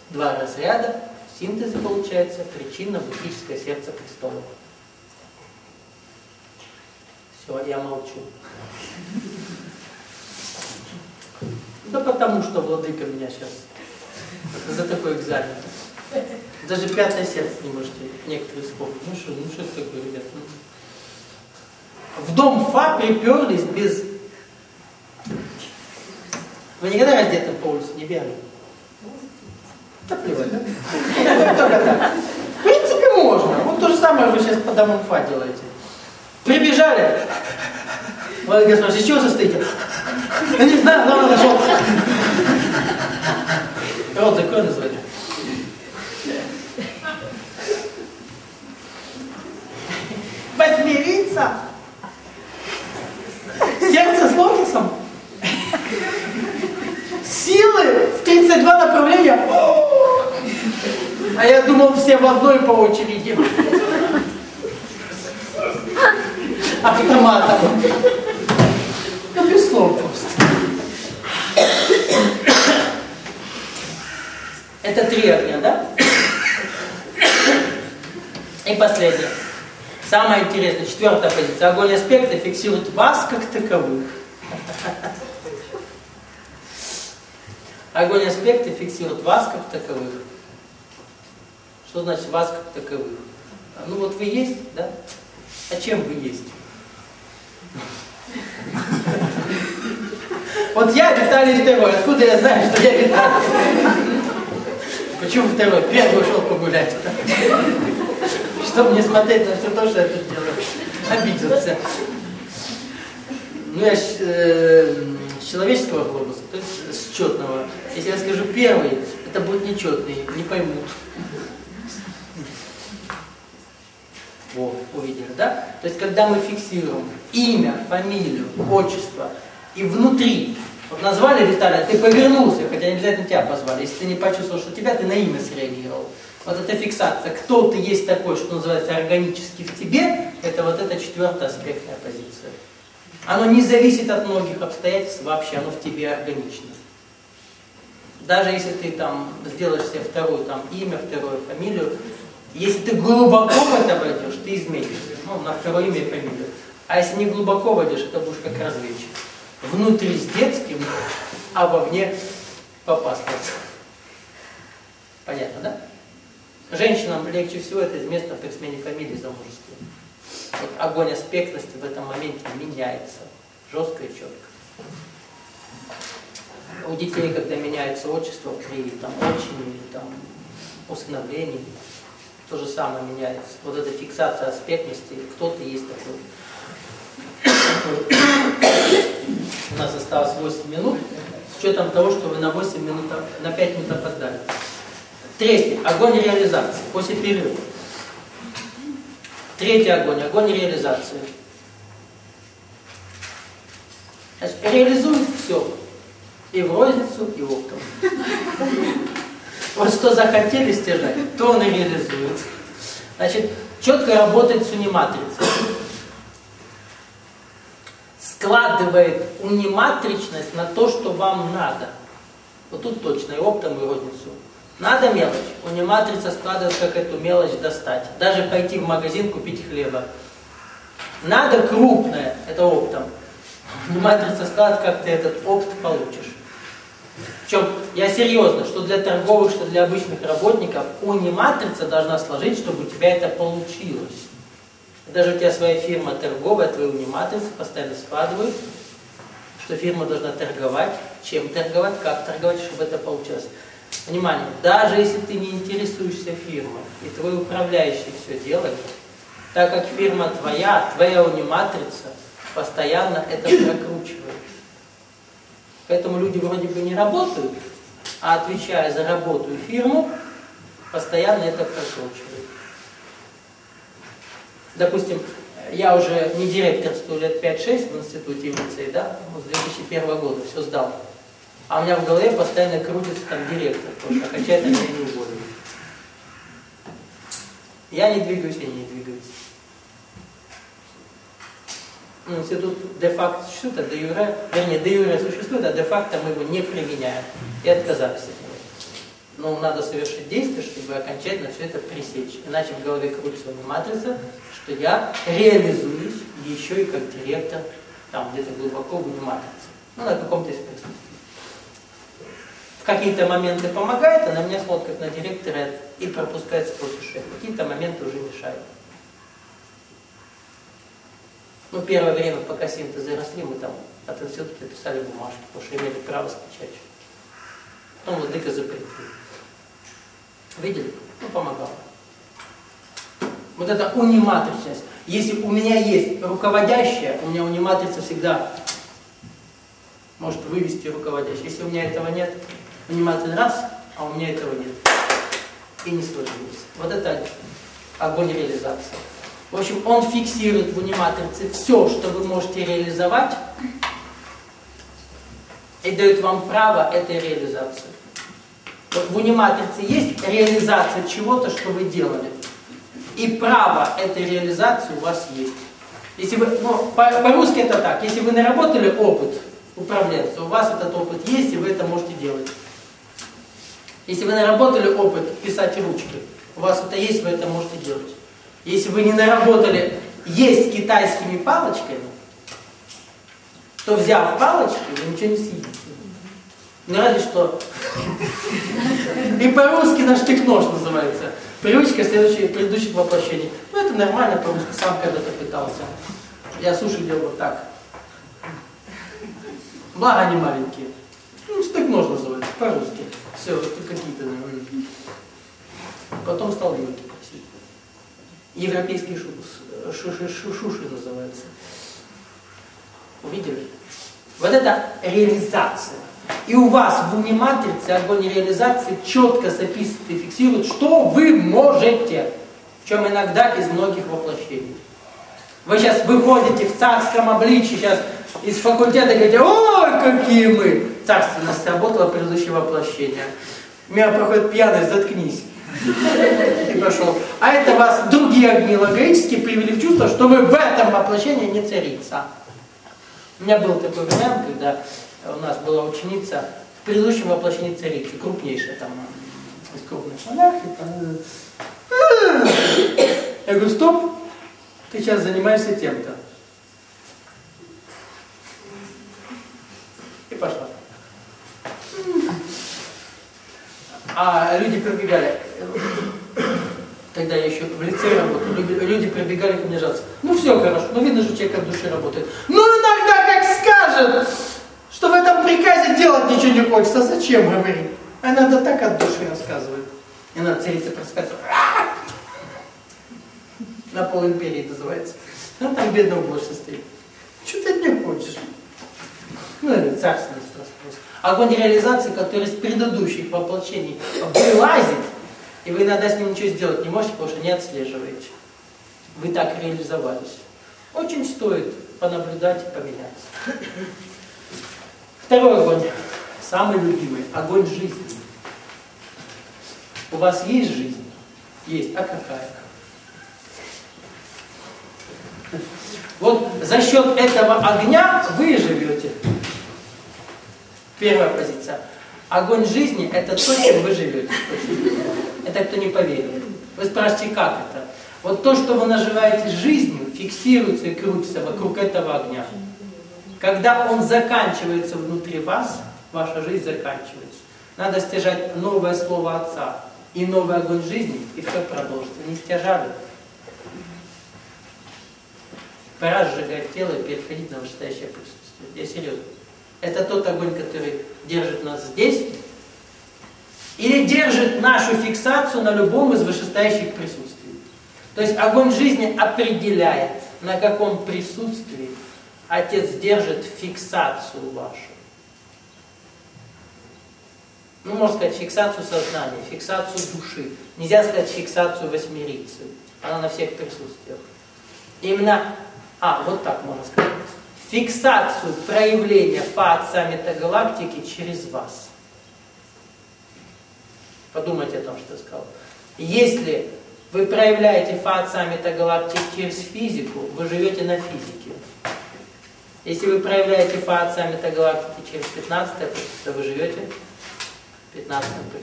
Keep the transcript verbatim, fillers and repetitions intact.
Два разряда, в синтезе получается причинно-буддическое сердце Христово. Все, я молчу. Да потому что владыка меня сейчас за такой экзамен. Даже пятое сердце не можете некоторые вспомнить. Ну что, ну что это такое, ребят? В дом Фа приперлись без... Вы никогда раздетым по улице не бегали? Да плевать, да? В принципе можно. Вот то же самое вы сейчас по домам Фа делаете. Прибежали. Владыка спрашивает, из чего состоите? Я не знаю, давно нашел. Рот закрой, называется. Восьмерица. Сердце с лотосом. Силы в тридцать два направления. А я думал, все в одной по очереди. Автоматом. Ну, без слов просто. Это три огня, да? И последнее. Самое интересное, четвертая позиция. Огонь аспекта фиксирует вас как таковых. Огонь аспекта фиксирует вас как таковых. Что значит вас как таковых? Ну вот вы есть, да? А чем вы есть? Вот я Виталий Второй. Откуда я знаю, что я Виталий? Почему Второй? Первый ушел погулять. Чтобы не смотреть на все то, что я тут делаю. Обиделся. Ну я с, э, с человеческого глобуса, то есть с четного. Если я скажу первый, это будет нечетный, не поймут. Вот, увидели, да? То есть когда мы фиксируем имя, фамилию, отчество и внутри, вот назвали Виталия, ты повернулся, хотя не обязательно тебя позвали, если ты не почувствовал, что тебя, ты на имя среагировал. Вот эта фиксация, кто ты есть такой, что называется органически в тебе, это вот эта четвертая аспектная позиция. Оно не зависит от многих обстоятельств вообще, оно в тебе органично. Даже если ты там сделаешь себе второе там, имя, вторую фамилию, если ты глубоко в это войдешь, ты изменишься. Ну, на второе имя и фамилию. А если не глубоко войдешь, это будешь как разведчик. Внутри с детским, а вовне по паспорту. Понятно, да? Женщинам легче всего это известно при смене фамилии замужества. Вот огонь аспектности в этом моменте меняется. Жестко и четко. У детей, когда меняется отчество при там, отчиме или там, усыновлении, то же самое меняется. Вот эта фиксация аспектности, кто-то есть такой. У нас осталось восемь минут, с учетом того, что вы на восемь минут, на пять минут опоздали. Третий. Огонь реализации. После перерыва. Третий огонь. Огонь реализации. Значит, реализует все. И в розницу, и оптом. Вот что захотели стяжать, то он и реализует. Значит, четко работает с униматрицей. Складывает униматричность на то, что вам надо. Вот тут точно, и оптом, и розницу. Надо мелочь. Униматрица складывает, как эту мелочь достать. Даже пойти в магазин купить хлеба. Надо крупное, это оптом. Униматрица складывает, как ты этот опт получишь. Причем, я серьезно, что для торговых, что для обычных работников, униматрица должна сложить, чтобы у тебя это получилось. И даже у тебя своя фирма торговая, твои униматрицы постоянно складывают, что фирма должна торговать, чем торговать, как торговать, чтобы это получилось. Внимание, даже если ты не интересуешься фирмой, и твой управляющий все делает, так как фирма твоя, твоя униматрица постоянно это прокручивает. Поэтому люди вроде бы не работают, а отвечая за работу и фирму, постоянно это прокручивают. Допустим, я уже не директор сто лет пять-шесть в институте и в лицее, да, с две тысячи первого года все сдал. А у меня в голове постоянно крутится там директор, потому что окончательно меня не уволили. Я не двигаюсь, они не двигаются. Ну, институт де-факто существует, а де-юре, вернее, де-юре существует, а де-факто мы его не применяем. И отказались от него. Но надо совершить действие, чтобы окончательно все это пресечь. Иначе в голове крутится матрица, что я реализуюсь еще и как директор, там где-то глубоко вне матрицы. Ну, на каком-то из присутствий. В какие-то моменты помогает, а на меня смотрит как на директора и пропускает сквозь уши. В какие-то моменты уже мешают. Ну, первое время, пока синтезы росли, мы там от института писали бумажки, потому что имели право с печатью. Потом владыка запретил. Видели? Ну, помогало. Вот это униматричность. Если у меня есть руководящая, у меня униматрица всегда может вывести руководящая. Если у меня этого нет, униматрица раз, а у меня этого нет. И не сложилось. Вот это огонь реализации. В общем, он фиксирует в униматрице все, что вы можете реализовать, и дает вам право этой реализации. Вот в униматрице есть реализация чего-то, что вы делали. И право этой реализации у вас есть. Если вы, ну, по-русски это так. Если вы наработали опыт управленца, у вас этот опыт есть, и вы это можете делать. Если вы наработали опыт писать ручкой, у вас это есть, вы это можете делать. Если вы не наработали есть китайскими палочками, то, взяв палочки, вы ничего не съедите. Ну разве что. И по-русски наш штык-нож называется. Привычка следующих, предыдущих воплощений. Ну это нормально, по-русски сам когда-то пытался. Я суши делал вот так. Благо они маленькие. Ну, штык-нож называется, по-русски. Все, вот какие-то, наверное. Потом стал йоги просить. Европейские шуши, шуши называются. Увидели? Вот это реализация. И у вас в униматрице огонь реализации четко записывает и фиксирует, что вы можете. В чем иногда из многих воплощений. Вы сейчас выходите в царском обличии, сейчас из факультета говорите, ой, какие мы! Царственность сработала, предыдущее воплощение. Мимо проходит пьяный, заткнись. И пошел. А это вас другие огни логические привели в чувство, что вы в этом воплощении не царица. У меня был такой вариант, когда у нас была ученица в предыдущем воплощении царицы, крупнейшая там, из крупных монархий. Я говорю, стоп, ты сейчас занимаешься тем-то. И пошла. А люди прибегали, тогда я еще в лице работал, люди прибегали ко мне жаловаться. Ну все хорошо, ну видно, что человек от души работает. Ну иногда как скажет, что в этом приказе делать ничего не хочется, зачем говорить? А иногда так от души рассказывает. И надо царица рассказывает. На пол империи называется. Ну там бедного больше стоит. Что ты от меня хочешь? Ну это царственность просто. Огонь реализации, который с предыдущих воплощений вылазит, и вы иногда с ним ничего сделать не можете, потому что не отслеживаете. Вы так реализовались. Очень стоит понаблюдать и поменяться. Второй огонь, самый любимый, огонь жизни. У вас есть жизнь? Есть. А какая? Вот за счет этого огня вы живете. Первая позиция. Огонь жизни – это то, чем вы живете. Это кто не поверил. Вы спрашиваете, как это? Вот то, что вы наживаете жизнью, фиксируется и крутится вокруг этого огня. Когда он заканчивается внутри вас, ваша жизнь заканчивается. Надо стяжать новое слово Отца и новый огонь жизни, и все продолжится. Не стяжали? Пора сжигать тело и переходить на вышестоящее присутствие. Я серьезно. Это тот огонь, который держит нас здесь, или держит нашу фиксацию на любом из вышестоящих присутствий. То есть огонь жизни определяет, на каком присутствии Отец держит фиксацию вашу. Ну, можно сказать, фиксацию сознания, фиксацию души. Нельзя сказать фиксацию восьмерицы. Она на всех присутствиях. Именно, а, вот так можно сказать. Фиксацию проявления фа-отца метагалактики через вас. Подумайте о том, что я сказал. Если вы проявляете фа-отца метагалактики через физику, вы живете на физике. Если вы проявляете фа-отца метагалактики через пятнадцатое присутствие, вы живете в пятнадцатом присутствии.